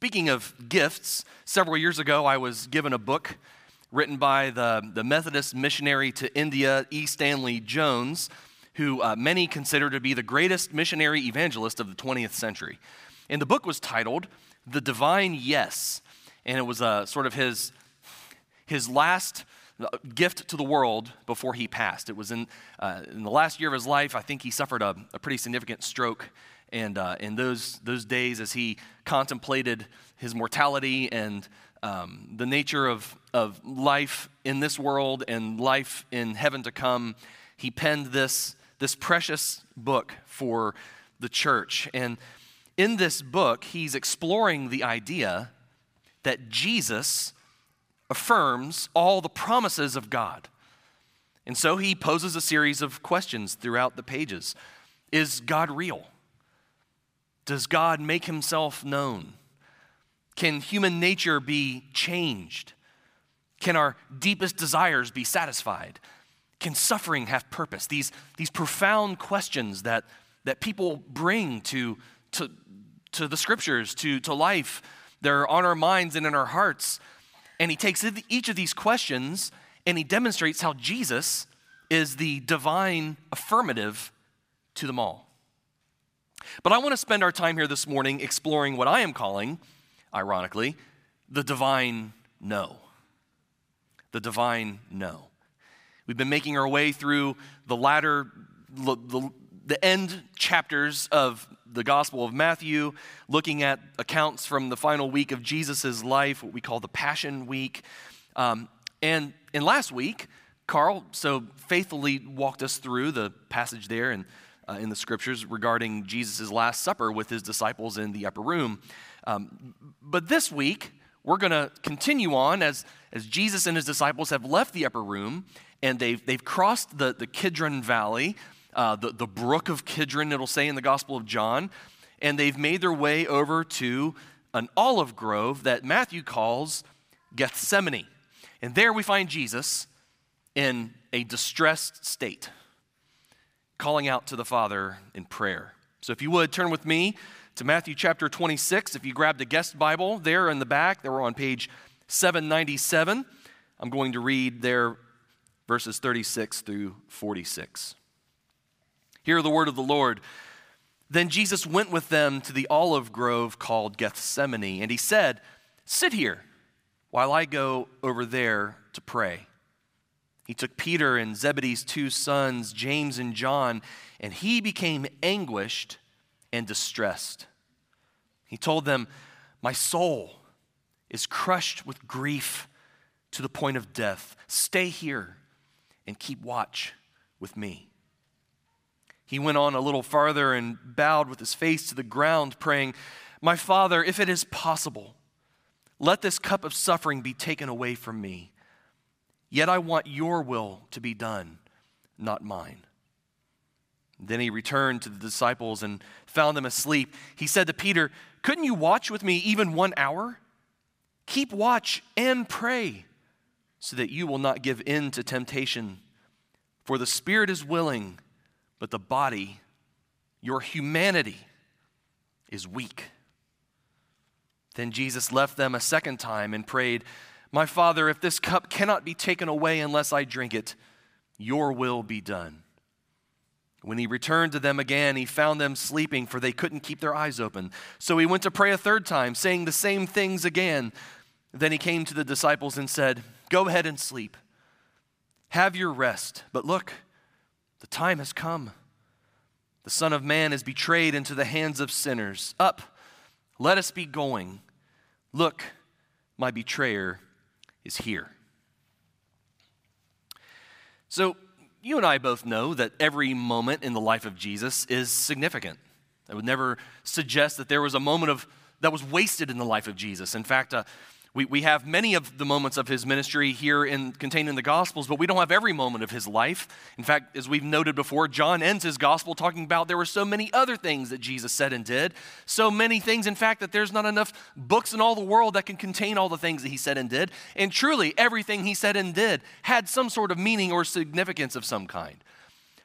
Speaking of gifts, several years ago I was given a book written by the Methodist missionary to India, E. Stanley Jones, who many consider to be the greatest missionary evangelist of the 20th century. And the book was titled The Divine Yes, and it was sort of his last gift to the world before he passed. It was in the last year of his life. I think he suffered a pretty significant stroke, and in those days as he contemplated his mortality and the nature of life in this world and life in heaven to come, he penned this precious book for the church. And in this book, he's exploring the idea that Jesus affirms all the promises of God. And so he poses a series of questions throughout the pages. Is God real? Does God make himself known? Can human nature be changed? Can our deepest desires be satisfied? Can suffering have purpose? These profound questions that people bring to the scriptures, to life. They're on our minds and in our hearts. And he takes each of these questions and he demonstrates how Jesus is the divine affirmative to them all. But I want to spend our time here this morning exploring what I am calling, ironically, the divine no. The divine no. We've been making our way through the end chapters of the Gospel of Matthew, looking at accounts from the final week of Jesus' life, what we call the Passion Week. And last week, Carl so faithfully walked us through the passage there and in the scriptures regarding Jesus' Last Supper with his disciples in the upper room. But this week, we're going to continue on as Jesus and his disciples have left the upper room and they've crossed the Kidron Valley, the brook of Kidron, it'll say in the Gospel of John, and they've made their way over to an olive grove that Matthew calls Gethsemane. And there we find Jesus in a distressed state, calling out to the Father in prayer. So if you would, turn with me to Matthew chapter 26. If you grabbed a guest Bible there in the back, they were on page 797. I'm going to read there verses 36 through 46. Hear the word of the Lord. Then Jesus went with them to the olive grove called Gethsemane, and he said, "Sit here while I go over there to pray." He took Peter and Zebedee's two sons, James and John, and he became anguished and distressed. He told them, "My soul is crushed with grief to the point of death. Stay here and keep watch with me." He went on a little farther and bowed with his face to the ground, praying, "My Father, if it is possible, let this cup of suffering be taken away from me. Yet I want your will to be done, not mine." Then he returned to the disciples and found them asleep. He said to Peter, "Couldn't you watch with me even 1 hour? Keep watch and pray, so that you will not give in to temptation. For the spirit is willing, but the body, your humanity, is weak." Then Jesus left them a second time and prayed, "My Father, if this cup cannot be taken away unless I drink it, your will be done." When he returned to them again, he found them sleeping, for they couldn't keep their eyes open. So he went to pray a third time, saying the same things again. Then he came to the disciples and said, "Go ahead and sleep. Have your rest. But look, the time has come. The Son of Man is betrayed into the hands of sinners. Up, let us be going. Look, my betrayer is here." So you and I both know that every moment in the life of Jesus is significant. I would never suggest that there was a moment that was wasted in the life of Jesus. In fact, we have many of the moments of his ministry here contained in the Gospels, but we don't have every moment of his life. In fact, as we've noted before, John ends his Gospel talking about there were so many other things that Jesus said and did. So many things, in fact, that there's not enough books in all the world that can contain all the things that he said and did. And truly, everything he said and did had some sort of meaning or significance of some kind.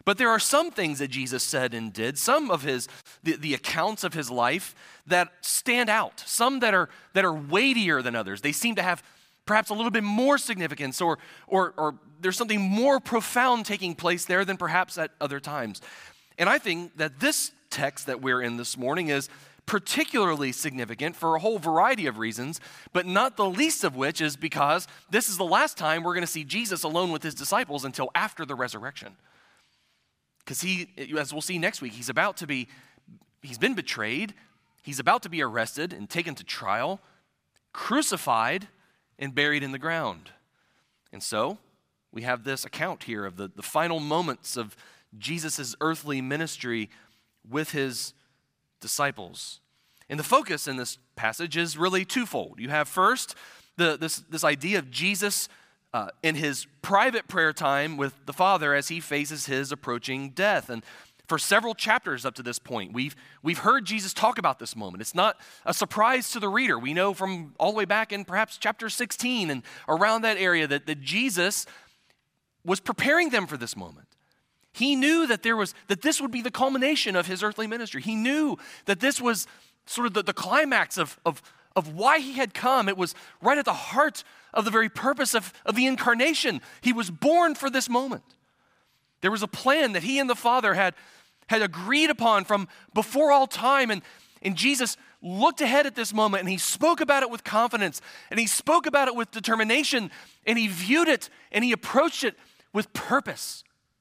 But there are some things that Jesus said and did, some of the accounts of his life that stand out, some that are weightier than others. They seem to have perhaps a little bit more significance, or there's something more profound taking place there than perhaps at other times. And I think that this text that we're in this morning is particularly significant for a whole variety of reasons, but not the least of which is because this is the last time we're going to see Jesus alone with his disciples until after the resurrection. Because he, as we'll see next week, he's been betrayed, he's about to be arrested and taken to trial, crucified, and buried in the ground. And so we have this account here of the final moments of Jesus' earthly ministry with his disciples. And the focus in this passage is really twofold. You have first this idea of Jesus in his private prayer time with the Father as he faces his approaching death. And for several chapters up to this point, we've heard Jesus talk about this moment. It's not a surprise to the reader. We know from all the way back in perhaps chapter 16 and around that area that Jesus was preparing them for this moment. He knew that this would be the culmination of his earthly ministry. He knew that this was sort of the climax of why he had come. It was right at the heart of the very purpose of the incarnation. He was born for this moment. There was a plan that he and the Father had agreed upon from before all time, and Jesus looked ahead at this moment, and he spoke about it with confidence, and he spoke about it with determination, and he viewed it, and he approached it with purpose.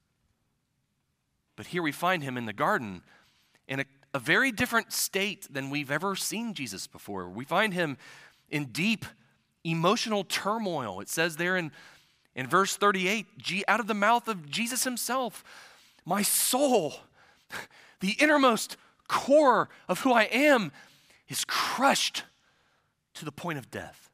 But here we find him in the garden in a very different state than we've ever seen Jesus before. We find him in deep emotional turmoil. It says there in verse 38, out of the mouth of Jesus himself, my soul, the innermost core of who I am, is crushed to the point of death.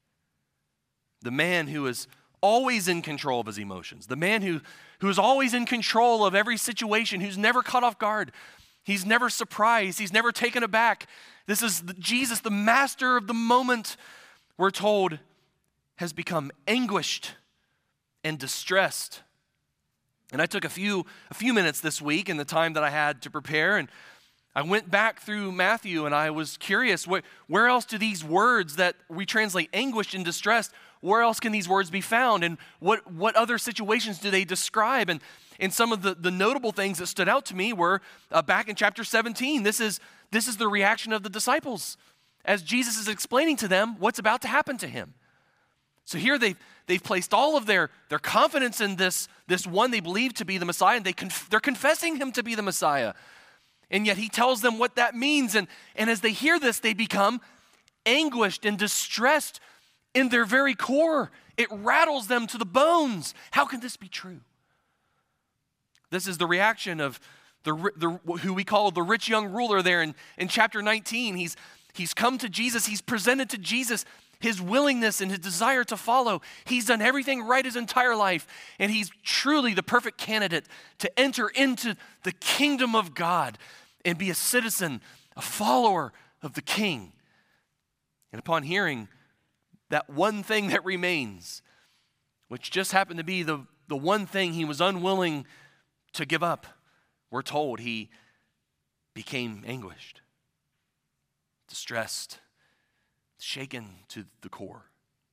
The man who is always in control of his emotions, the man who is always in control of every situation, who's never caught off guard, he's never surprised, he's never taken aback. This is Jesus, the master of the moment, we're told, has become anguished and distressed. And I took a few minutes this week in the time that I had to prepare, and I went back through Matthew, and I was curious, where else do these words that we translate anguished and distressed, where else can these words be found? And what other situations do they describe? And some of the notable things that stood out to me were back in chapter 17. This is the reaction of the disciples as Jesus is explaining to them what's about to happen to him. So here they've placed all of their confidence in this one they believe to be the Messiah, and they're confessing him to be the Messiah. And yet he tells them what that means. And as they hear this, they become anguished and distressed in their very core. It rattles them to the bones. How can this be true? This is the reaction of who we call the rich young ruler there in chapter 19. He's come to Jesus. He's presented to Jesus his willingness and his desire to follow. He's done everything right his entire life, and he's truly the perfect candidate to enter into the kingdom of God and be a citizen, a follower of the King. And upon hearing that one thing that remains, which just happened to be the one thing he was unwilling to give up, we're told he became anguished, distressed, shaken to the core.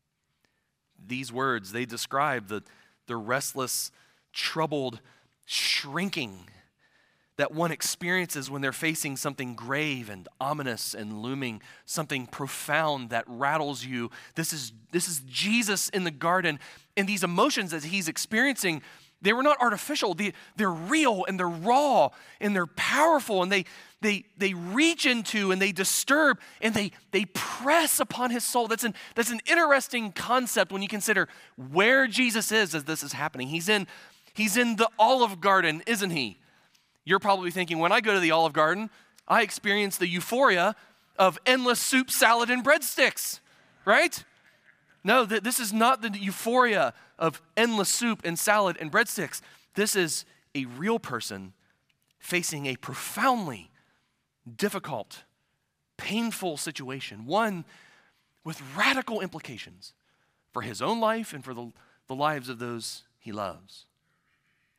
These words, they describe the restless, troubled shrinking that one experiences when they're facing something grave and ominous and looming, something profound that rattles you. This is Jesus in the garden, and these emotions that he's experiencing, they were not artificial. They're real, and they're raw, and they're powerful, and they reach into and they disturb and they press upon his soul. That's an interesting concept when you consider where Jesus is as this is happening. He's in the Olive Garden, isn't he? You're probably thinking, when I go to the Olive Garden, I experience the euphoria of endless soup, salad, and breadsticks, right? No, this is not the euphoria of endless soup and salad and breadsticks. This is a real person facing a profoundly difficult, painful situation, one with radical implications for his own life and for the lives of those he loves.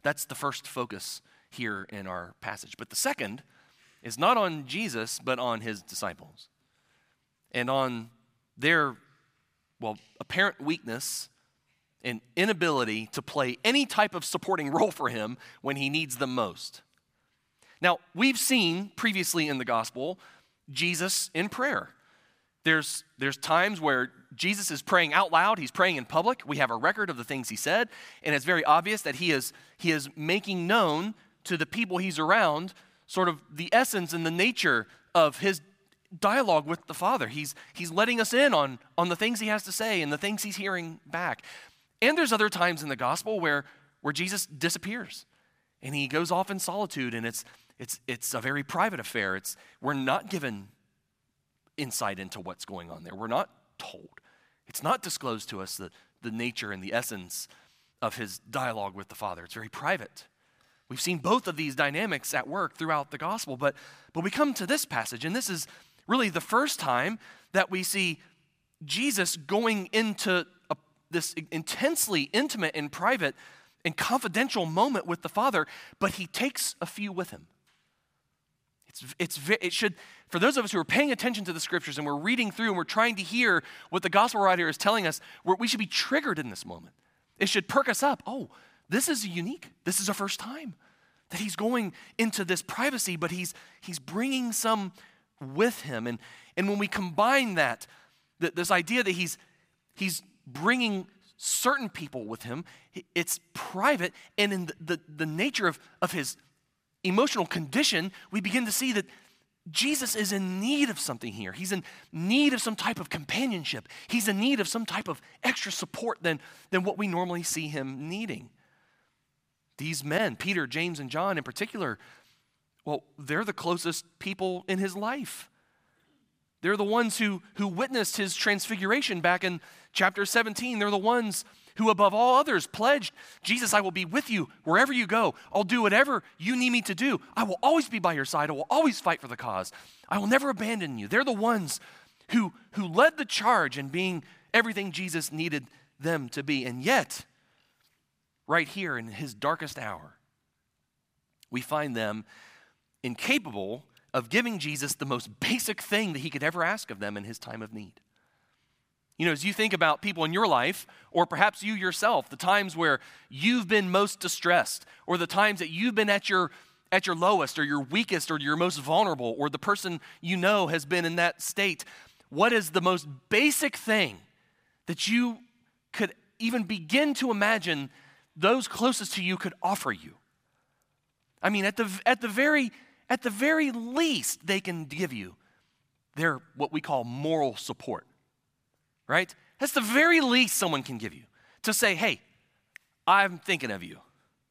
That's the first focus here in our passage. But the second is not on Jesus, but on his disciples and on their, apparent weakness and inability to play any type of supporting role for him when he needs them most. Now, we've seen previously in the gospel Jesus in prayer. There's times where Jesus is praying out loud, he's praying in public. We have a record of the things he said, and it's very obvious that he is making known to the people he's around sort of the essence and the nature of his dialogue with the Father. He's letting us in on the things he has to say and the things he's hearing back. And there's other times in the gospel where Jesus disappears and he goes off in solitude, and it's a very private affair. We're not given insight into what's going on there. We're not told. It's not disclosed to us the nature and the essence of his dialogue with the Father. It's very private. We've seen both of these dynamics at work throughout the gospel, but we come to this passage, and this is really the first time that we see Jesus going into this intensely intimate and private and confidential moment with the Father, but he takes a few with him. It should, for those of us who are paying attention to the scriptures and we're reading through and we're trying to hear what the gospel writer is telling us, we should be triggered in this moment. It should perk us up. Oh, this is unique. This is a first time that he's going into this privacy, but he's bringing some with him. And when we combine that, this idea that he's bringing certain people with him, it's private, and in the nature of his emotional condition, we begin to see that Jesus is in need of something here. He's in need of some type of companionship. He's in need of some type of extra support than what we normally see him needing. These men, Peter, James, and John in particular, they're the closest people in his life. They're the ones who witnessed his transfiguration back in chapter 17. They're the ones who above all others pledged, Jesus, I will be with you wherever you go. I'll do whatever you need me to do. I will always be by your side. I will always fight for the cause. I will never abandon you. They're the ones who led the charge in being everything Jesus needed them to be. And yet, right here in his darkest hour, we find them incapable of giving Jesus the most basic thing that he could ever ask of them in his time of need. You know, as you think about people in your life, or perhaps you yourself, the times where you've been most distressed, or the times that you've been at your lowest, or your weakest, or your most vulnerable, or the person you know has been in that state, what is the most basic thing that you could even begin to imagine those closest to you could offer you? I mean, at the very least, they can give you their what we call moral support. Right? That's the very least someone can give you. To say, hey, I'm thinking of you.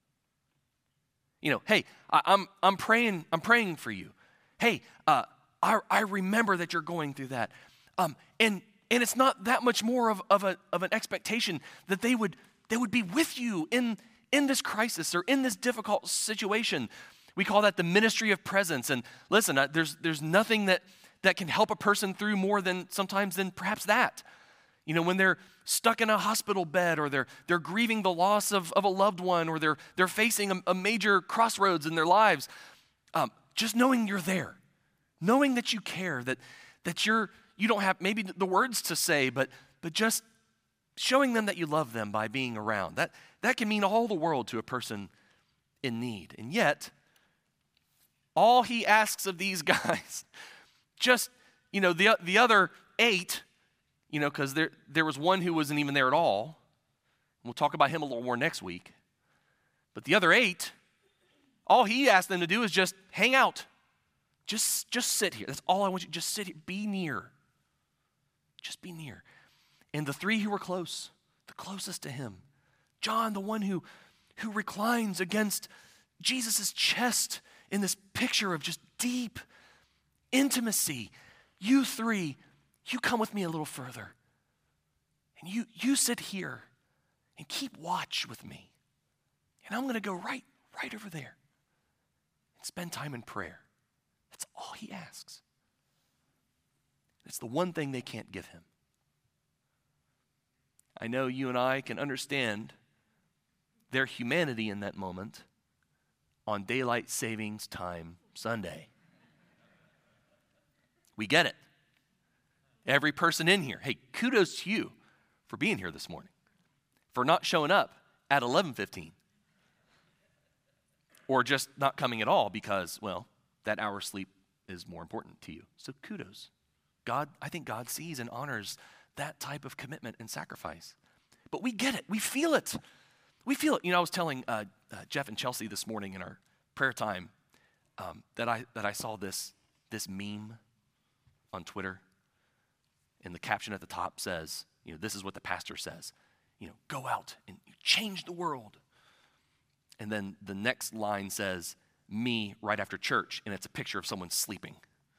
You know, hey, I'm praying for you. Hey, I remember that you're going through that. And it's not that much more of an expectation that they would be with you in this crisis or in this difficult situation. We call that the ministry of presence. And listen, there's nothing that can help a person through more than perhaps that. You know, when they're stuck in a hospital bed, or they're grieving the loss of a loved one, or they're facing a major crossroads in their lives, just knowing you're there, knowing that you care, that you don't have maybe the words to say, but just showing them that you love them by being around. That can mean all the world to a person in need. And yet, all he asks of these guys, just, you know, the other 8, you know, because there was one who wasn't even there at all. We'll talk about him a little more next week. But the other 8, all he asked them to do is just hang out. Just sit here. That's all I want you. Just sit here. Be near. Just be near. And the 3 who were close, the closest to him, John, the one who reclines against Jesus' chest in this picture of just deep intimacy. You 3, you come with me a little further. And you sit here and keep watch with me. And I'm going to go right over there and spend time in prayer. That's all he asks. It's the one thing they can't give him. I know you and I can understand their humanity in that moment on daylight savings time Sunday. We get it. Every person in here, hey, kudos to you for being here this morning, for not showing up at 11:15, or just not coming at all because, well, that hour's sleep is more important to you. So kudos. I think God sees and honors that type of commitment and sacrifice. But we get it. We feel it. We feel it. You know, I was telling Jeff and Chelsea this morning in our prayer time that I saw this meme on Twitter, and the caption at the top says, you know, this is what the pastor says, you know, go out and change the world. And then the next line says, me right after church, and it's a picture of someone sleeping.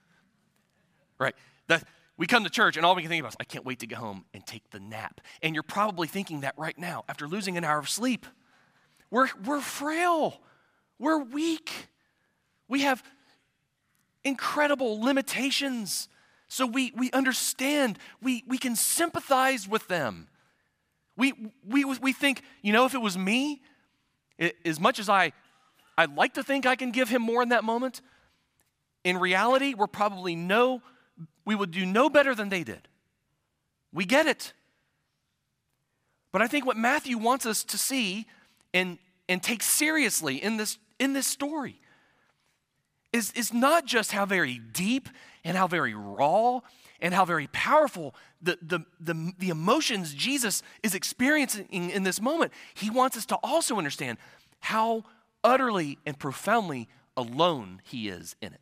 Right? That we come to church and all we can think about is, I can't wait to get home and take the nap. And you're probably thinking that right now after losing an hour of sleep. We're frail. We're weak. We have incredible limitations. So we understand. We can sympathize with them. We think, you know, if it was me, as much as I'd like to think I can give him more in that moment, in reality, we would do no better than they did. We get it. But I think what Matthew wants us to see and take seriously in this story is not just how very deep and how very raw and how very powerful the emotions Jesus is experiencing in this moment. He wants us to also understand how utterly and profoundly alone he is in it.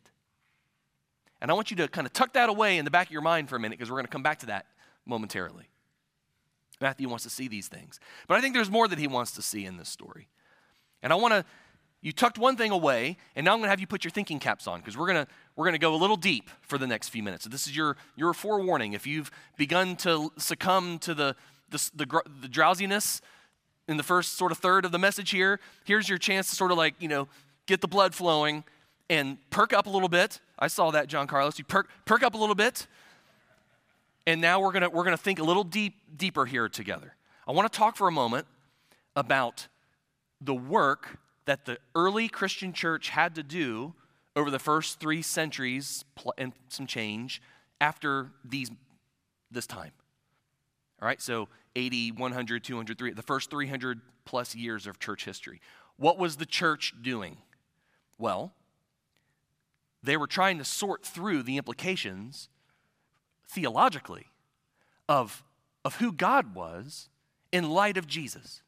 And I want you to kind of tuck that away in the back of your mind for a minute, because we're going to come back to that momentarily. Matthew wants to see these things. But I think there's more that he wants to see in this story. And you tucked one thing away, and now I'm going to have you put your thinking caps on, because we're going to go a little deep for the next few minutes. So this is your forewarning. If you've begun to succumb to the drowsiness in the first sort of third of the message here, here's your chance to sort of like, you know, get the blood flowing and perk up a little bit. I saw that, John Carlos. You perk up a little bit. And now we're gonna think a little deeper here together. I want to talk for a moment about the work that the early Christian church had to do over the first 3 centuries and some change after this time. All right, so 80, 100, 200, 300, the first 300 plus years of church history. What was the church doing? Well, they were trying to sort through the implications theologically of who God was in light of Jesus.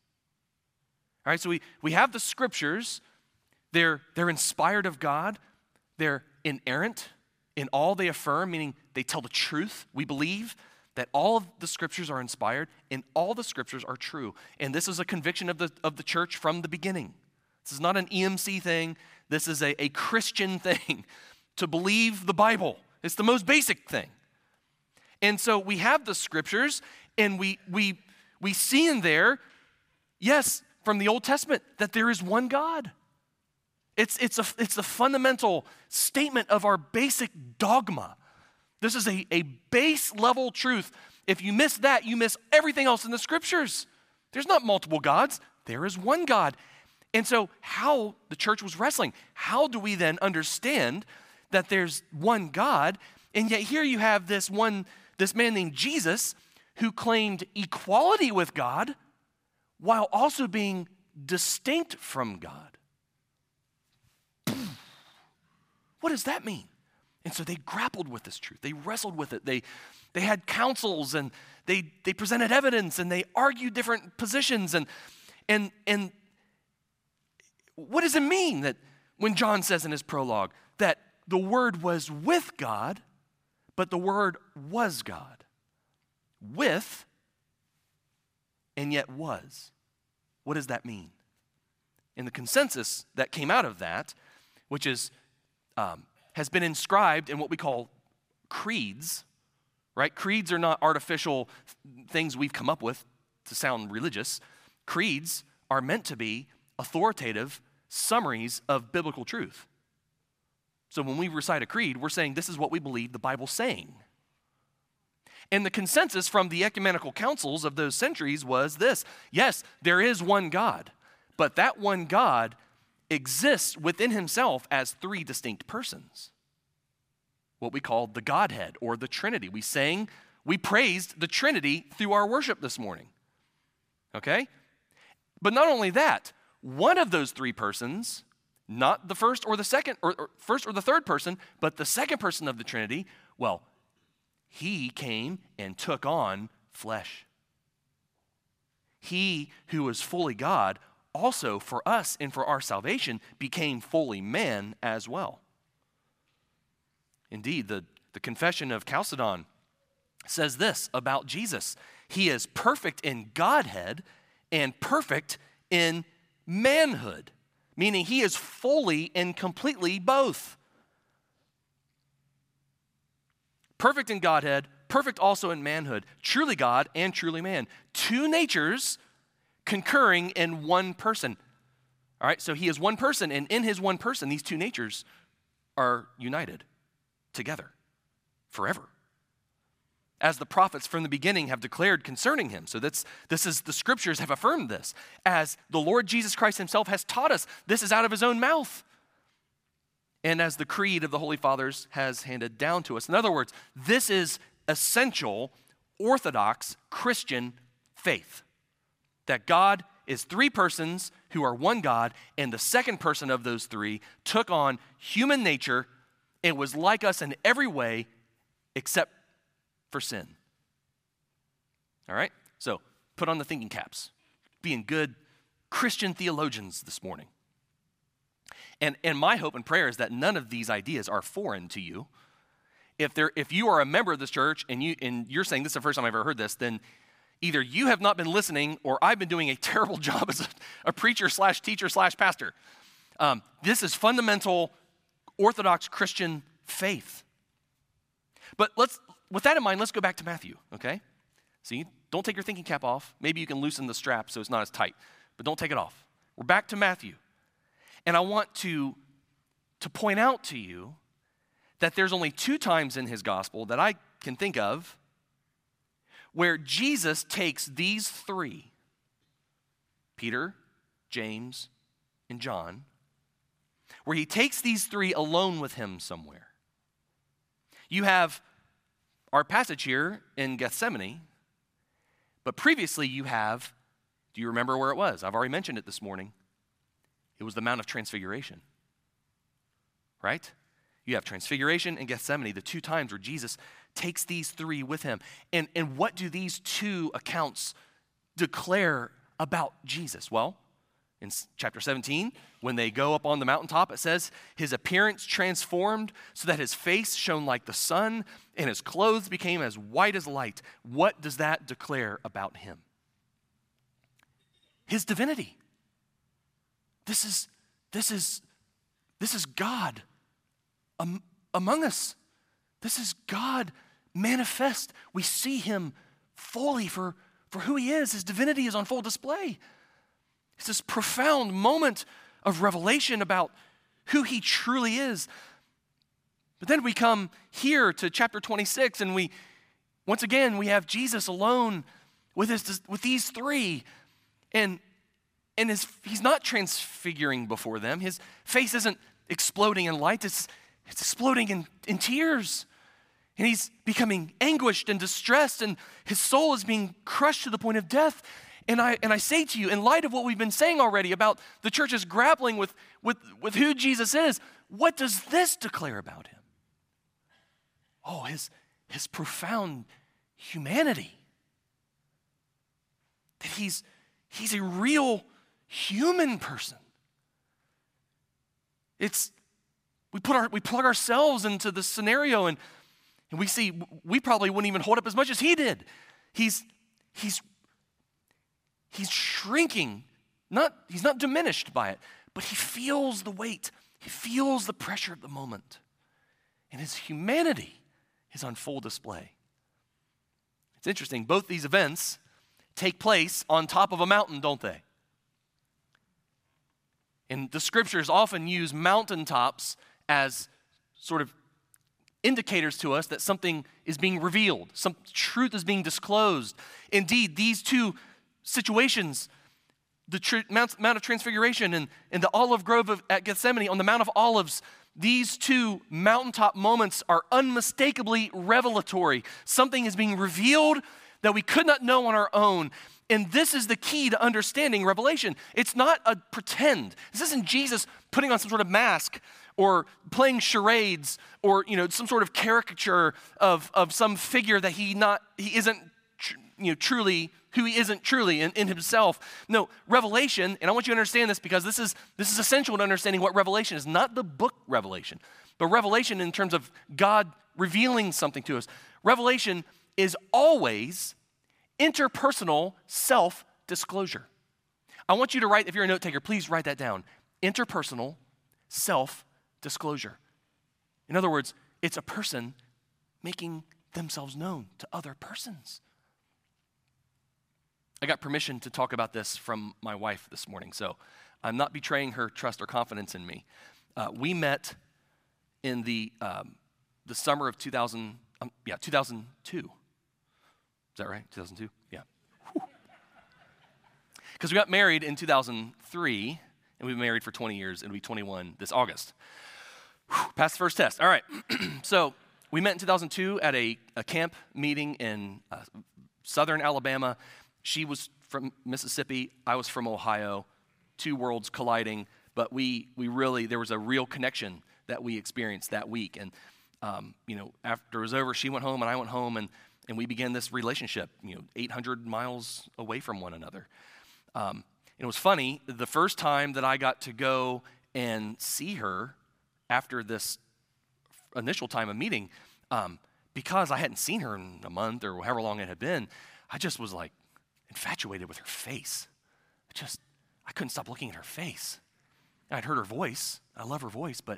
All right, so we have the scriptures. They're inspired of God. They're inerrant in all they affirm, meaning they tell the truth. We believe that all of the scriptures are inspired and all the scriptures are true. And this is a conviction of the church from the beginning. This is not an EMC thing. This is a Christian thing, to believe the Bible. It's the most basic thing. And so we have the scriptures, and we see in there, yes, from the Old Testament, that there is one God. It's a fundamental statement of our basic dogma. This is a base level truth. If you miss that, you miss everything else in the scriptures. There's not multiple gods. There is one God. And so how the church was wrestling, how do we then understand that there's one God, and yet here you have this man named Jesus who claimed equality with God while also being distinct from God? What does that mean? And so they grappled with this truth. They wrestled with it. They had councils, and they presented evidence, and they argued different positions. And what does it mean that when John says in his prologue that the Word was with God, but the Word was God? With, and yet was. What does that mean? And the consensus that came out of that, which is has been inscribed in what we call creeds, right? Creeds are not artificial things we've come up with to sound religious. Creeds are meant to be authoritative summaries of biblical truth. So when we recite a creed, we're saying this is what we believe the Bible's saying. And the consensus from the ecumenical councils of those centuries was this: yes, there is one God, But that one God exists within himself as three distinct persons, what we call the Godhead or the Trinity. We praised the Trinity through our worship this morning, okay? But not only that, one of those three persons, not the first or the second, or first or the third person, but the second person of the Trinity, well, he came and took on flesh. He who was fully God also for us and for our salvation became fully man as well. Indeed, the Confession of Chalcedon says this about Jesus: he is perfect in Godhead and perfect in manhood, meaning he is fully and completely both. Perfect in Godhead, perfect also in manhood, truly God and truly man. Two natures concurring in one person. All right, so he is one person, and in his one person, these two natures are united together forever, as the prophets from the beginning have declared concerning him. So this is, the scriptures have affirmed this, as the Lord Jesus Christ himself has taught us. This is out of his own mouth, and as the creed of the Holy Fathers has handed down to us. In other words, this is essential Orthodox Christian faith, that God is three persons who are one God, and the second person of those three took on human nature and was like us in every way except for sin. All right? So put on the thinking caps. Being good Christian theologians this morning. And my hope and prayer is that none of these ideas are foreign to you. If you are a member of this church and you're saying this is the first time I've ever heard this, then either you have not been listening or I've been doing a terrible job as a preacher / teacher / pastor. This is fundamental Orthodox Christian faith. But with that in mind, let's go back to Matthew, okay? See, don't take your thinking cap off. Maybe you can loosen the strap so it's not as tight, but don't take it off. We're back to Matthew. And I want to point out to you that there's only 2 times in his gospel that I can think of where Jesus takes these 3, Peter, James, and John, where he takes these 3 alone with him somewhere. You have our passage here in Gethsemane, but previously you have, do you remember where it was? I've already mentioned it this morning. It was the Mount of Transfiguration, right? You have Transfiguration and Gethsemane, the 2 times where Jesus takes these 3 with him. And what do these 2 accounts declare about Jesus? Well, in chapter 17, when they go up on the mountaintop, it says, his appearance transformed so that his face shone like the sun and his clothes became as white as light. What does that declare about him? His divinity. This is God among us. This is God manifest. We see him fully for who he is. His divinity is on full display. It's this profound moment of revelation about who he truly is. But then we come here to chapter 26, and once again we have Jesus alone with these 3, and he's not transfiguring before them. His face isn't exploding in light. It's exploding in tears. And he's becoming anguished and distressed, and his soul is being crushed to the point of death. And I say to you, in light of what we've been saying already about the church's grappling with who Jesus is, what does this declare about him? Oh, his profound humanity. That he's a real human person. We plug ourselves into the scenario and we see we probably wouldn't even hold up as much as he did. He's shrinking. He's not diminished by it, but he feels the weight. He feels the pressure of the moment. And his humanity is on full display. It's interesting, both these events take place on top of a mountain, don't they? And the scriptures often use mountaintops as sort of indicators to us that something is being revealed, some truth is being disclosed. Indeed, these 2 situations the Mount of Transfiguration and the olive grove at Gethsemane on the Mount of Olives, these two mountaintop moments are unmistakably revelatory. Something is being revealed that we could not know on our own. And this is the key to understanding Revelation. It's not a pretend. This isn't Jesus putting on some sort of mask or playing charades or some sort of caricature of some figure that he isn't truly who he isn't truly in himself. No, Revelation, and I want you to understand this because this is essential to understanding what Revelation is, not the book Revelation, but Revelation in terms of God revealing something to us. Revelation is always interpersonal self-disclosure. I want you to write, if you're a note taker, please write that down. Interpersonal self-disclosure. In other words, it's a person making themselves known to other persons. I got permission to talk about this from my wife this morning, so I'm not betraying her trust or confidence in me. We met in the summer of 2002. Is that right? 2002? Yeah. Because we got married in 2003, and we've been married for 20 years, and we'll be 21 this August. Passed the first test. All right. So we met in 2002 at a camp meeting in southern Alabama. She was from Mississippi. I was from Ohio. Two worlds colliding, but we really, there was a real connection that we experienced that week. And, after it was over, she went home and I went home, and we began this relationship, 800 miles away from one another. It was funny, the first time that I got to go and see her after this initial time of meeting, because I hadn't seen her in a month or however long it had been, I just was like infatuated with her face. I couldn't stop looking at her face. I'd heard her voice. I love her voice, but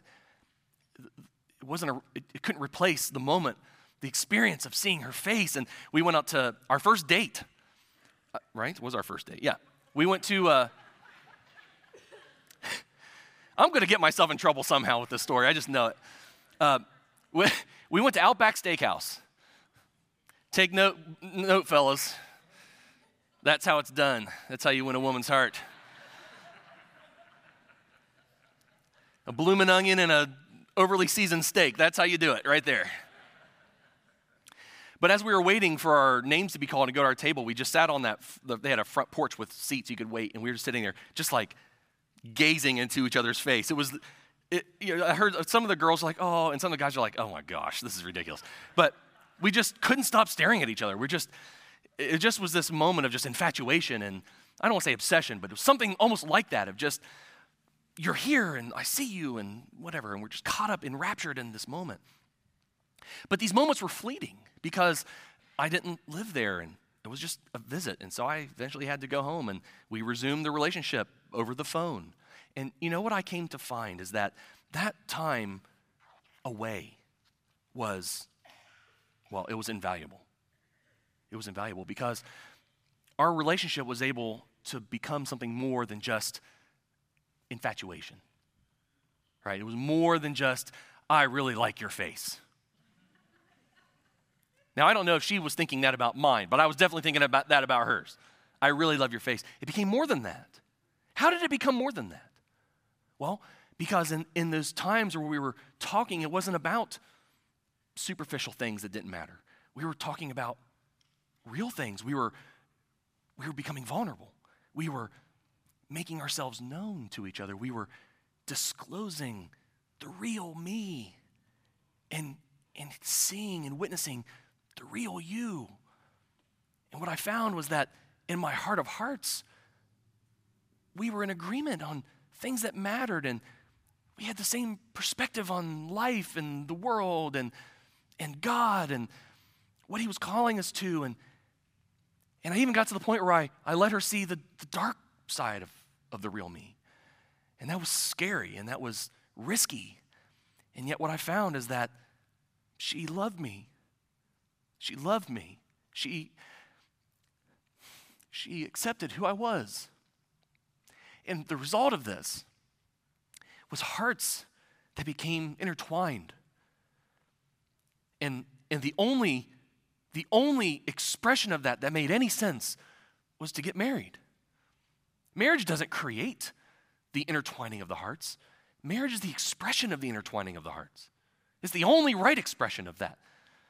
it couldn't replace the moment, the experience of seeing her face. And we went out to our first date, right? It was our first date, yeah. We went to, I'm going to get myself in trouble somehow with this story. I just know it. We went to Outback Steakhouse. Take note, fellas. That's how it's done. That's how you win a woman's heart. A bloomin' onion and a overly seasoned steak. That's how you do it, right there. But as we were waiting for our names to be called and go to our table, we just sat on they had a front porch with seats you could wait, and we were just sitting there just like gazing into each other's face. I heard some of the girls like, oh, and some of the guys are like, oh my gosh, this is ridiculous. But we just couldn't stop staring at each other. It just was this moment of just infatuation, and I don't want to say obsession, but it was something almost like that of just, you're here and I see you and whatever, and we're just caught up, enraptured in this moment. But these moments were fleeting because I didn't live there, and it was just a visit. And so I eventually had to go home, and we resumed the relationship over the phone. And you know what I came to find is that time away it was invaluable. It was invaluable because our relationship was able to become something more than just infatuation, right? It was more than just, I really like your face. Now, I don't know if she was thinking that about mine, but I was definitely thinking about that about hers. I really love your face. It became more than that. How did it become more than that? Well, because in those times where we were talking, it wasn't about superficial things that didn't matter. We were talking about real things. We were becoming vulnerable. We were making ourselves known to each other. We were disclosing the real me and seeing and witnessing the real you. And what I found was that in my heart of hearts, we were in agreement on things that mattered, and we had the same perspective on life and the world and God and what he was calling us to. And I even got to the point where I let her see the dark side of the real me. And that was scary, and that was risky. And yet what I found is that she loved me. She loved me. She accepted who I was. And the result of this was hearts that became intertwined. And the only expression of that made any sense was to get married. Marriage doesn't create the intertwining of the hearts. Marriage is the expression of the intertwining of the hearts. It's the only right expression of that.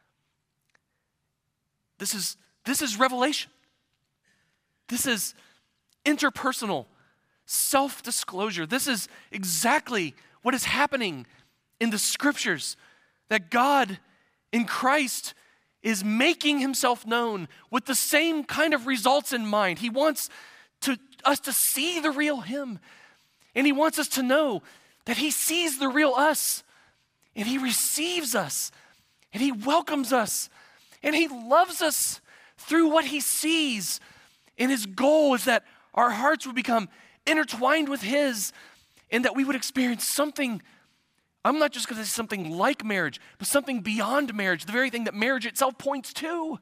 This is revelation. This is interpersonal self-disclosure. This is exactly what is happening in the scriptures, that God in Christ is making himself known with the same kind of results in mind. He wants us to see the real him, and he wants us to know that he sees the real us, and he receives us, and he welcomes us, and he loves us through what he sees. And his goal is that our hearts would become intertwined with his, and that we would experience something. I'm not just going to say something like marriage, but something beyond marriage, the very thing that marriage itself points to.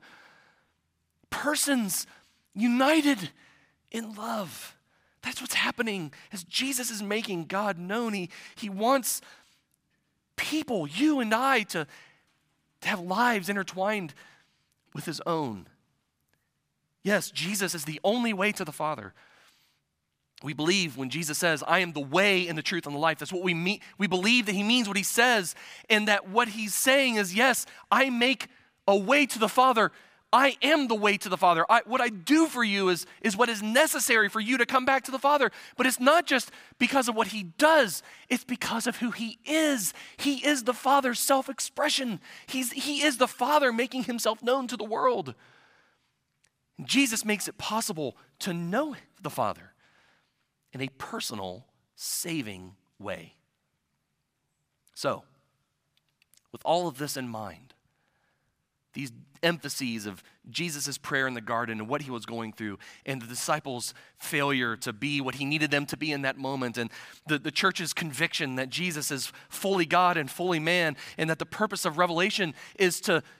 Persons united in love. That's what's happening as Jesus is making God known. He wants people, you and I, to have lives intertwined with his own. Yes, Jesus is the only way to the Father. We believe when Jesus says, I am the way and the truth and the life. That's what we mean. We believe that he means what he says, and that what he's saying is, yes, I make a way to the Father. I am the way to the Father. What I do for you is what is necessary for you to come back to the Father. But it's not just because of what he does. It's because of who he is. He is the Father's self-expression. He is the Father making himself known to the world. Jesus makes it possible to know the Father in a personal, saving way. So, with all of this in mind, these emphases of Jesus' prayer in the garden and what he was going through, and the disciples' failure to be what he needed them to be in that moment, and the church's conviction that Jesus is fully God and fully man, and that the purpose of Revelation is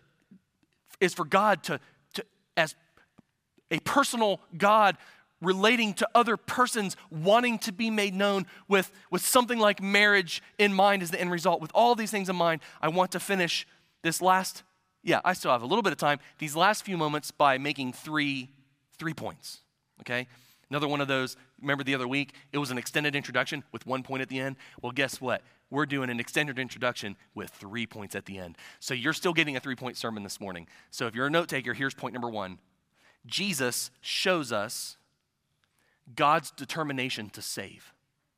for God to as a personal God relating to other persons, wanting to be made known with something like marriage in mind as the end result. With all these things in mind, I want to finish this I still have a little bit of time, these last few moments by making three points, okay? Another one of those, remember the other week, it was an extended introduction with 1 point at the end. Well, guess what? We're doing an extended introduction with 3 points at the end. So you're still getting a 3-point sermon this morning. So if you're a note taker, here's point number 1. Jesus shows us God's determination to save.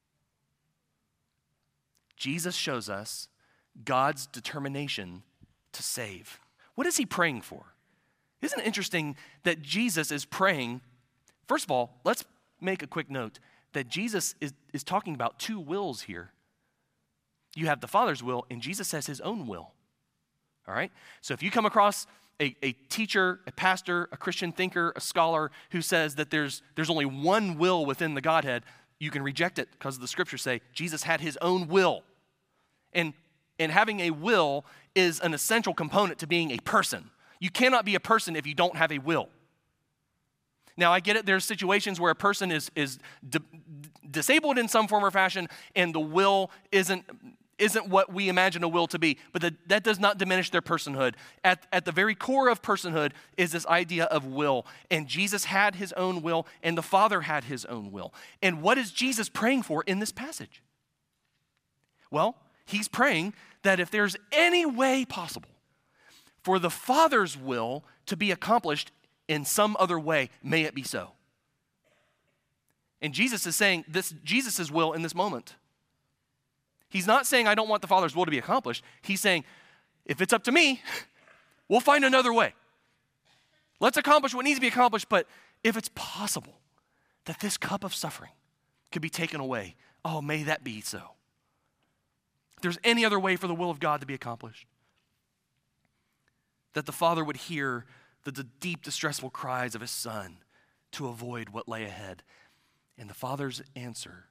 Jesus shows us God's determination to save. What is he praying for? Isn't it interesting that Jesus is praying? First of all, let's make a quick note that Jesus is talking about two wills here. You have the Father's will, and Jesus has his own will. All right? So if you come across a teacher, a pastor, a Christian thinker, a scholar who says that there's only one will within the Godhead, you can reject it because the scriptures say Jesus had his own will. And having a will is an essential component to being a person. You cannot be a person if you don't have a will. Now, I get it. There's situations where a person is disabled in some form or fashion, and the will isn't what we imagine a will to be, but that does not diminish their personhood. At the very core of personhood is this idea of will, and Jesus had his own will, and the Father had his own will. And what is Jesus praying for in this passage? Well, he's praying that if there's any way possible for the Father's will to be accomplished in some other way, may it be so. And Jesus is saying this, Jesus' will in this moment. He's not saying, I don't want the Father's will to be accomplished. He's saying, if it's up to me, we'll find another way. Let's accomplish what needs to be accomplished, but if it's possible that this cup of suffering could be taken away, oh, may that be so. If there's any other way for the will of God to be accomplished, that the Father would hear the deep, distressful cries of his Son to avoid what lay ahead. And the Father's answer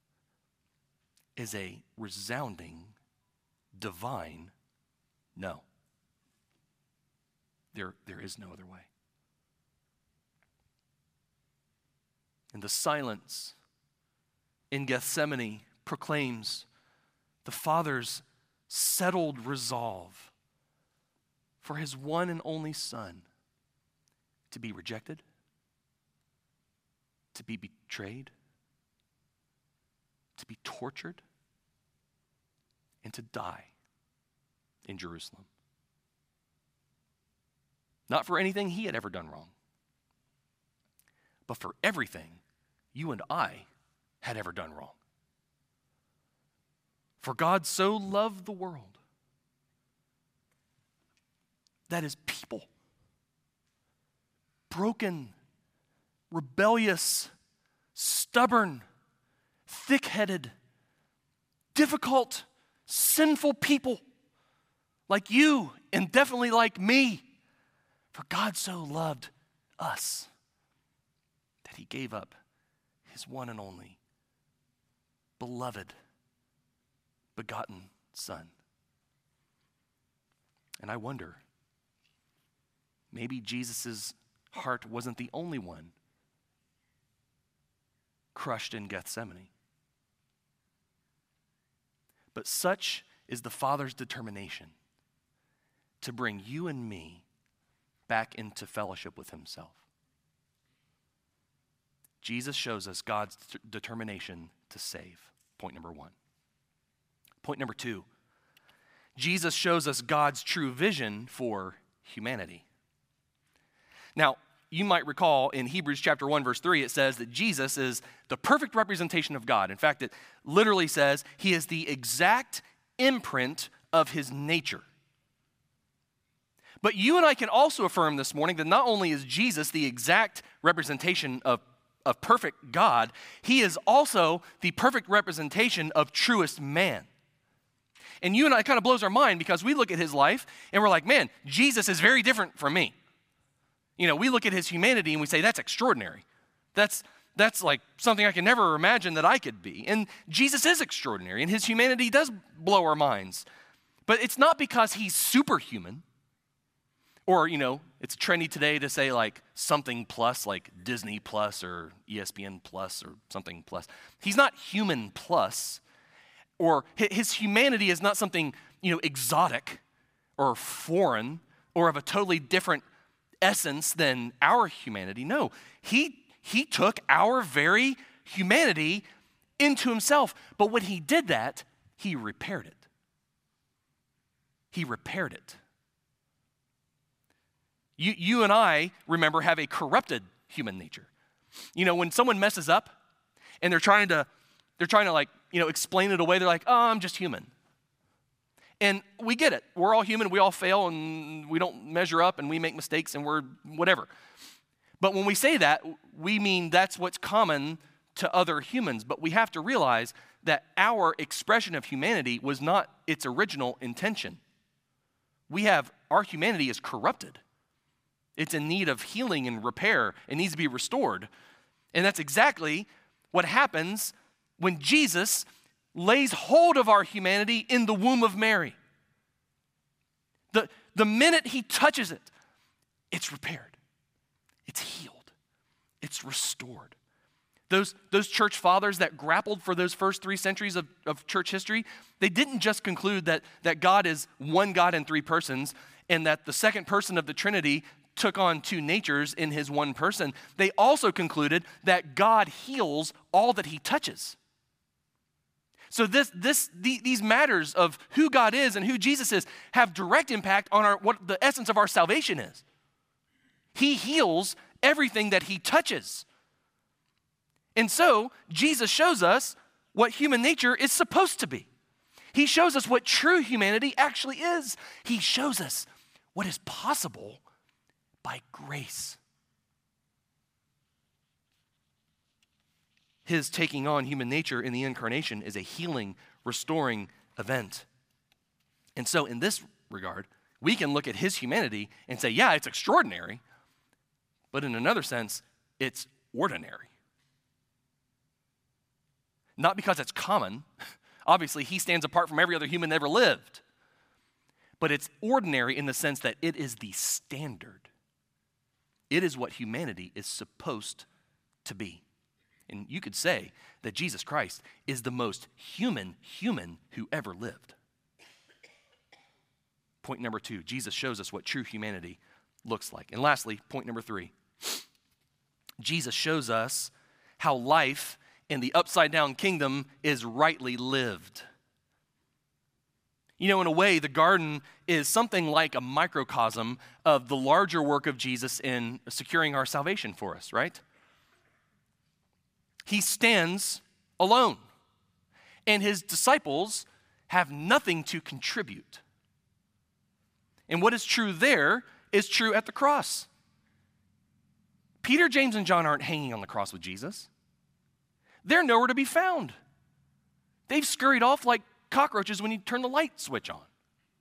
is a resounding, divine no. There is no other way. And the silence in Gethsemane proclaims the Father's settled resolve for his one and only Son to be rejected, to be betrayed, to be tortured and to die in Jerusalem. Not for anything he had ever done wrong, but for everything you and I had ever done wrong. For God so loved the world that his people, broken, rebellious, stubborn, thick-headed, difficult, sinful people like you and definitely like me, for God so loved us that he gave up his one and only beloved, begotten Son. And I wonder, maybe Jesus' heart wasn't the only one crushed in Gethsemane. But such is the Father's determination to bring you and me back into fellowship with himself. Jesus shows us God's determination to save. Point number one. Point number two, Jesus shows us God's true vision for humanity. Now, you might recall in Hebrews chapter 1, verse 3, it says that Jesus is the perfect representation of God. In fact, it literally says he is the exact imprint of his nature. But you and I can also affirm this morning that not only is Jesus the exact representation of perfect God, he is also the perfect representation of truest man. And you and I, it kind of blows our mind because we look at his life and we're like, man, Jesus is very different from me. You know, we look at his humanity and we say, that's extraordinary. That's like something I can never imagine that I could be. And Jesus is extraordinary, and his humanity does blow our minds. But it's not because he's superhuman, or, you know, it's trendy today to say like something plus, like Disney Plus or ESPN Plus or something plus. He's not human plus, or his humanity is not something, you know, exotic or foreign or of a totally different essence than our humanity. No, he took our very humanity into himself. But when he did that, he repaired it. He repaired it. You and I, remember, have a corrupted human nature. You know, when someone messes up and they're trying to like, you know, explain it away, they're like, oh, I'm just human. And we get it. We're all human. We all fail, and we don't measure up, and we make mistakes, and we're whatever. But when we say that, we mean that's what's common to other humans. But we have to realize that our expression of humanity was not its original intention. Our humanity is corrupted. It's in need of healing and repair. It needs to be restored. And that's exactly what happens when Jesus lays hold of our humanity in the womb of Mary. The minute he touches it, it's repaired. It's healed. It's restored. Those church fathers that grappled for those first 3 centuries of church history, they didn't just conclude that God is one God in 3 persons and that the second person of the Trinity took on 2 natures in his one person. They also concluded that God heals all that he touches. So these matters of who God is and who Jesus is have direct impact on what the essence of our salvation is. He heals everything that he touches. And so Jesus shows us what human nature is supposed to be. He shows us what true humanity actually is. He shows us what is possible by grace. His taking on human nature in the incarnation is a healing, restoring event. And so in this regard, we can look at his humanity and say, yeah, it's extraordinary. But in another sense, it's ordinary. Not because it's common. Obviously, he stands apart from every other human that ever lived. But it's ordinary in the sense that it is the standard. It is what humanity is supposed to be. And you could say that Jesus Christ is the most human who ever lived. Point number 2, Jesus shows us what true humanity looks like. And lastly, point number 3, Jesus shows us how life and the upside down kingdom is rightly lived. You know, in a way, the garden is something like a microcosm of the larger work of Jesus in securing our salvation for us, right? He stands alone, and his disciples have nothing to contribute. And what is true there is true at the cross. Peter, James, and John aren't hanging on the cross with Jesus. They're nowhere to be found. They've scurried off like cockroaches when you turn the light switch on.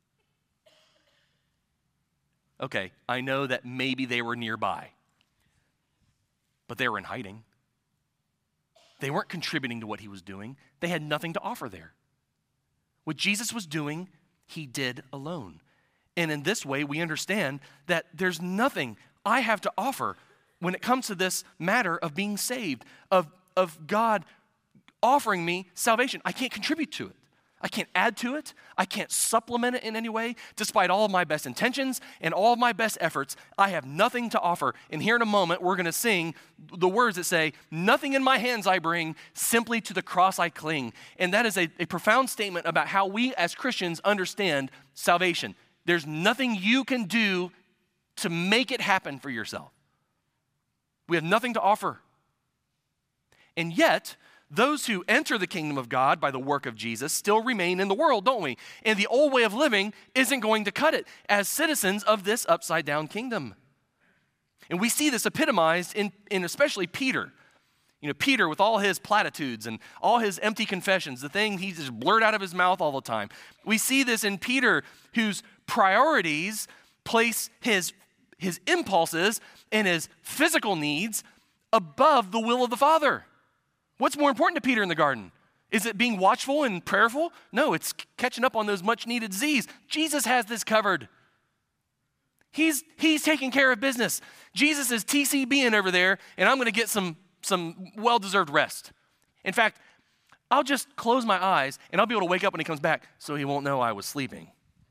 Okay, I know that maybe they were nearby, but they were in hiding. They weren't contributing to what he was doing. They had nothing to offer there. What Jesus was doing, he did alone. And in this way, we understand that there's nothing I have to offer when it comes to this matter of being saved, of God offering me salvation. I can't contribute to it. I can't add to it. I can't supplement it in any way. Despite all of my best intentions and all of my best efforts, I have nothing to offer. And here in a moment, we're going to sing the words that say, "Nothing in my hands I bring, simply to the cross I cling." And that is a profound statement about how we as Christians understand salvation. There's nothing you can do to make it happen for yourself. We have nothing to offer. And yet, those who enter the kingdom of God by the work of Jesus still remain in the world, don't we? And the old way of living isn't going to cut it as citizens of this upside-down kingdom. And we see this epitomized in especially Peter. You know, Peter with all his platitudes and all his empty confessions, the thing he just blurred out of his mouth all the time. We see this in Peter, whose priorities place his impulses and his physical needs above the will of the Father. What's more important to Peter in the garden? Is it being watchful and prayerful? No, it's catching up on those much-needed Z's. Jesus has this covered. He's taking care of business. Jesus is TCBing over there, and I'm going to get some well-deserved rest. In fact, I'll just close my eyes, and I'll be able to wake up when he comes back so he won't know I was sleeping.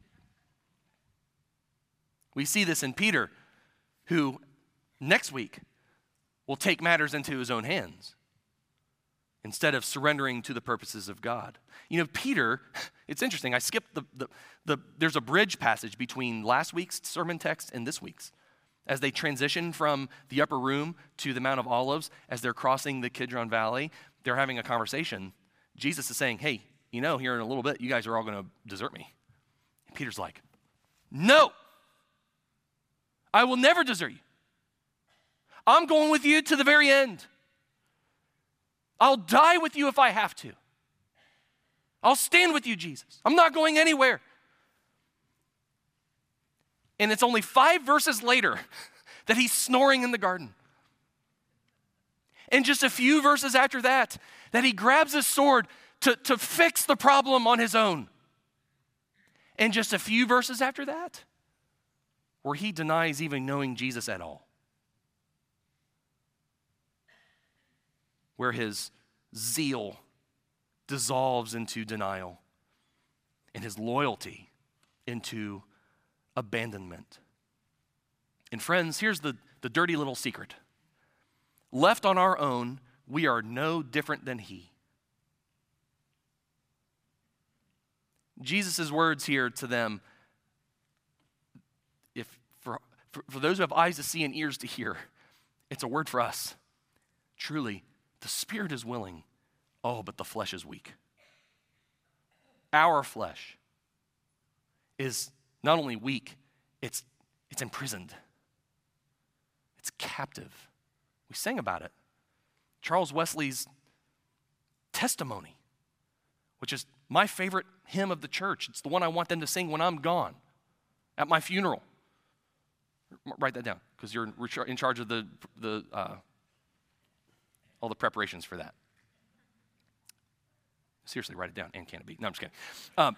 We see this in Peter, who next week will take matters into his own hands instead of surrendering to the purposes of God. You know, Peter, it's interesting. I skipped there's a bridge passage between last week's sermon text and this week's. As they transition from the upper room to the Mount of Olives, as they're crossing the Kidron Valley, they're having a conversation. Jesus is saying, "Hey, you know, here in a little bit, you guys are all going to desert me." And Peter's like, "No, I will never desert you. I'm going with you to the very end. I'll die with you if I have to. I'll stand with you, Jesus. I'm not going anywhere." And it's only 5 verses later that he's snoring in the garden. And just a few verses after that he grabs his sword to fix the problem on his own. And just a few verses after that, where he denies even knowing Jesus at all. Where his zeal dissolves into denial and his loyalty into abandonment. And friends, here's the dirty little secret. Left on our own, we are no different than he. Jesus' words here to them, for those who have eyes to see and ears to hear, it's a word for us. Truly, the spirit is willing, but the flesh is weak. Our flesh is not only weak, it's imprisoned. It's captive. We sang about it. Charles Wesley's testimony, which is my favorite hymn of the church. It's the one I want them to sing when I'm gone, at my funeral. Write that down, because you're in charge of all the preparations for that. Seriously, write it down. And can it be? No, I'm just kidding.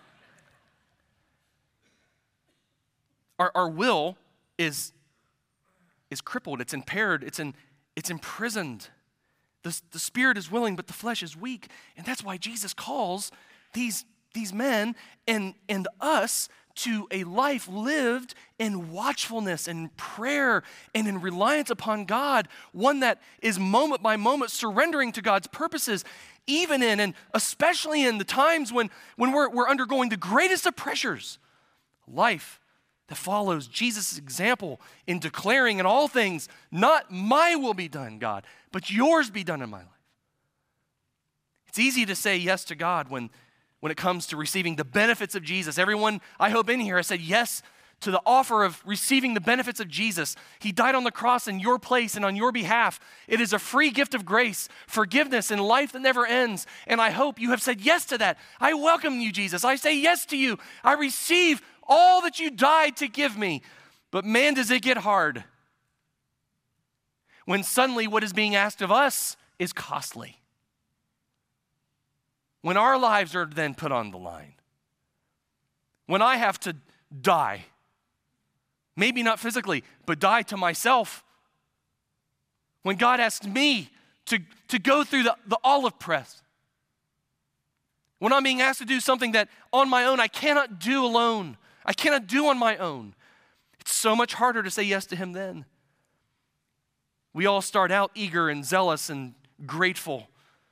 Our will is crippled. It's impaired. It's imprisoned. The spirit is willing, but the flesh is weak. And that's why Jesus calls these men and us to a life lived in watchfulness and prayer and in reliance upon God, one that is moment by moment surrendering to God's purposes, even in and especially in the times when we're undergoing the greatest of pressures. Life that follows Jesus' example in declaring in all things, not my will be done, God, but yours be done in my life. It's easy to say yes to God when it comes to receiving the benefits of Jesus. Everyone, I hope, in here has said yes to the offer of receiving the benefits of Jesus. He died on the cross in your place and on your behalf. It is a free gift of grace, forgiveness, and life that never ends. And I hope you have said yes to that. I welcome you, Jesus. I say yes to you. I receive all that you died to give me. But man, does it get hard when suddenly what is being asked of us is costly. When our lives are then put on the line. When I have to die, maybe not physically, but die to myself. When God asks me to go through the olive press. When I'm being asked to do something that on my own I cannot do alone. I cannot do on my own. It's so much harder to say yes to him then. We all start out eager and zealous and grateful.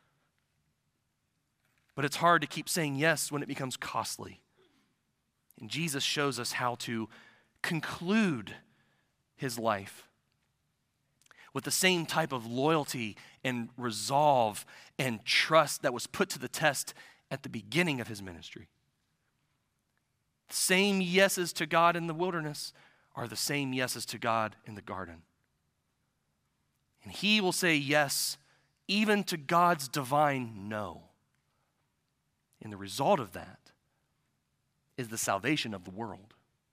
But it's hard to keep saying yes when it becomes costly. And Jesus shows us how to conclude his life with the same type of loyalty and resolve and trust that was put to the test at the beginning of his ministry. The same yeses to God in the wilderness are the same yeses to God in the garden. And he will say yes even to God's divine no. And the result of that is the salvation of the world.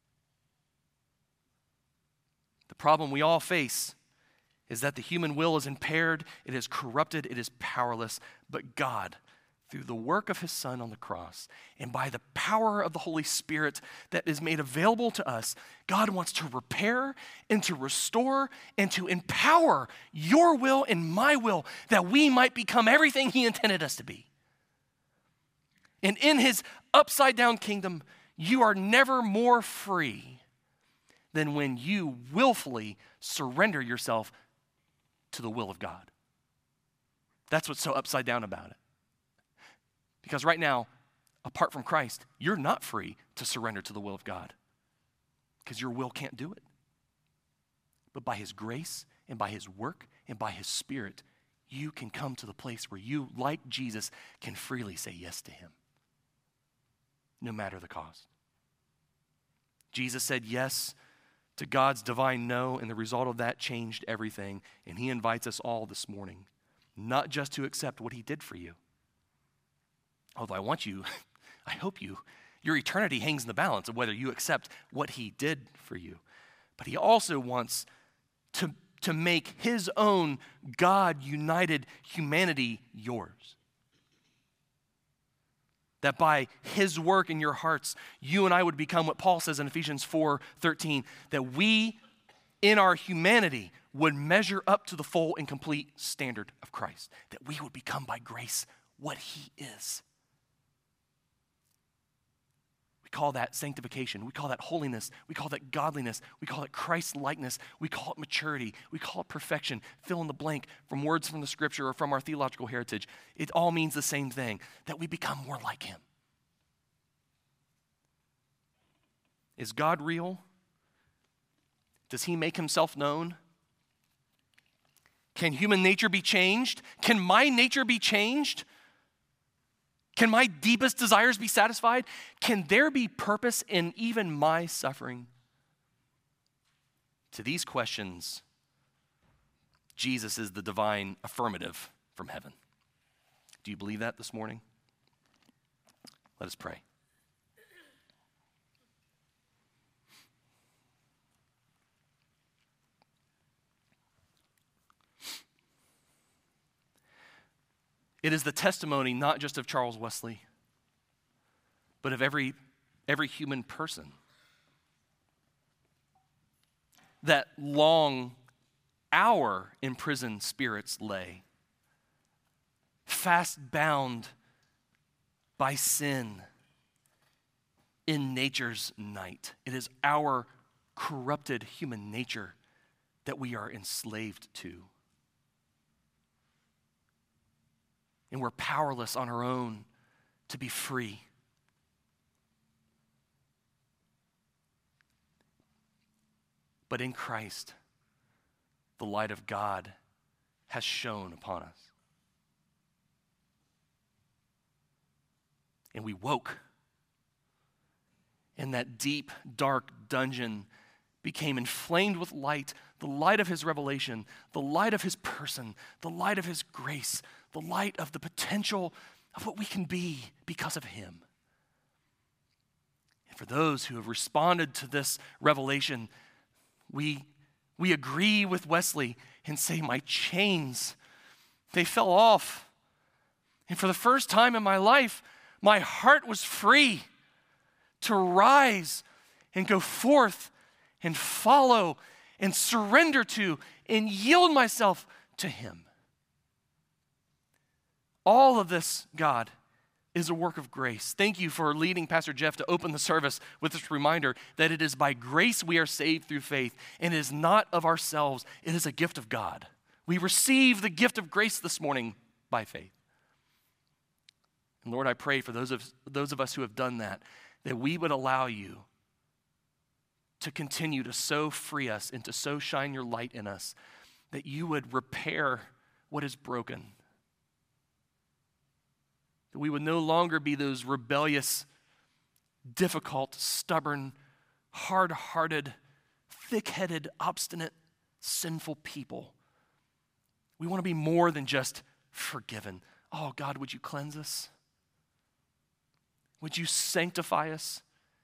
The problem we all face is that the human will is impaired, it is corrupted, it is powerless. But God, through the work of his Son on the cross and by the power of the Holy Spirit that is made available to us, God wants to repair and to restore and to empower your will and my will that we might become everything he intended us to be. And in his upside-down kingdom, you are never more free than when you willfully surrender yourself to the will of God. That's what's so upside down about it. Because right now, apart from Christ, you're not free to surrender to the will of God because your will can't do it. But by his grace and by his work and by his Spirit, you can come to the place where you, like Jesus, can freely say yes to him, no matter the cost. Jesus said yes to God's divine no, and the result of that changed everything. And he invites us all this morning, not just to accept what he did for you. Although I hope your eternity hangs in the balance of whether you accept what he did for you. But he also wants to make his own God-united humanity yours. That by his work in your hearts, you and I would become what Paul says in Ephesians 4:13, that we in our humanity would measure up to the full and complete standard of Christ. That we would become by grace what he is. We call that sanctification. We call that holiness. We call that godliness. We call it Christ-likeness. We call it maturity. We call it perfection. Fill in the blank from words from the scripture or from our theological heritage. It all means the same thing, that we become more like him. Is God real? Does he make himself known? Can human nature be changed? Can my nature be changed? Can my deepest desires be satisfied? Can there be purpose in even my suffering? To these questions, Jesus is the divine affirmative from heaven. Do you believe that this morning? Let us pray. It is the testimony not just of Charles Wesley, but of every human person that long our imprisoned spirits lay, fast bound by sin, in nature's night. It is our corrupted human nature that we are enslaved to. And we're powerless on our own to be free. But in Christ, the light of God has shone upon us. And we woke. And that deep, dark dungeon became inflamed with light, the light of his revelation, the light of his person, the light of his grace, the light of the potential of what we can be because of him. And for those who have responded to this revelation, we agree with Wesley and say, my chains, they fell off. And for the first time in my life, my heart was free to rise and go forth and follow and surrender to and yield myself to him. All of this, God, is a work of grace. Thank you for leading Pastor Jeff to open the service with this reminder that it is by grace we are saved through faith, and it is not of ourselves. It is a gift of God. We receive the gift of grace this morning by faith. And Lord, I pray for those of us who have done that we would allow you to continue to so free us and to so shine your light in us, that you would repair what is broken. That we would no longer be those rebellious, difficult, stubborn, hard-hearted, thick-headed, obstinate, sinful people. We want to be more than just forgiven. Oh, God, would you cleanse us? Would you sanctify us?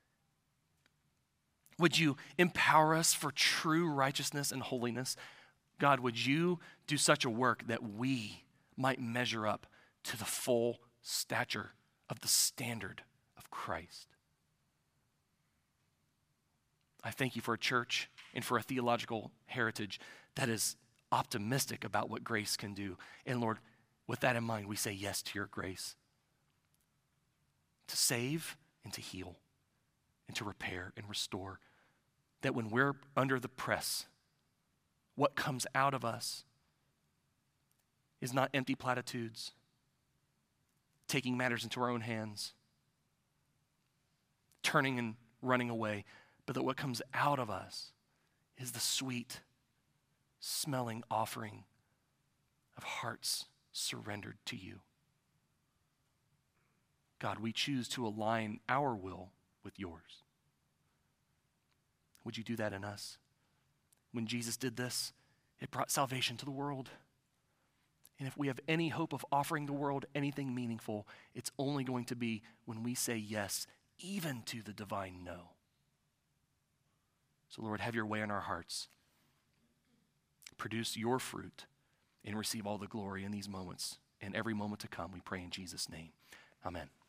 Would you empower us for true righteousness and holiness? God, would you do such a work that we might measure up to the full stature of the standard of Christ? I thank you for a church and for a theological heritage that is optimistic about what grace can do. And Lord, with that in mind, we say yes to your grace. To save and to heal and to repair and restore. That when we're under the press, what comes out of us is not empty platitudes, taking matters into our own hands, turning and running away, but that what comes out of us is the sweet smelling offering of hearts surrendered to you. God, we choose to align our will with yours. Would you do that in us? When Jesus did this, it brought salvation to the world. And if we have any hope of offering the world anything meaningful, it's only going to be when we say yes, even to the divine no. So Lord, have your way in our hearts. Produce your fruit and receive all the glory in these moments and every moment to come. We pray in Jesus' name. Amen.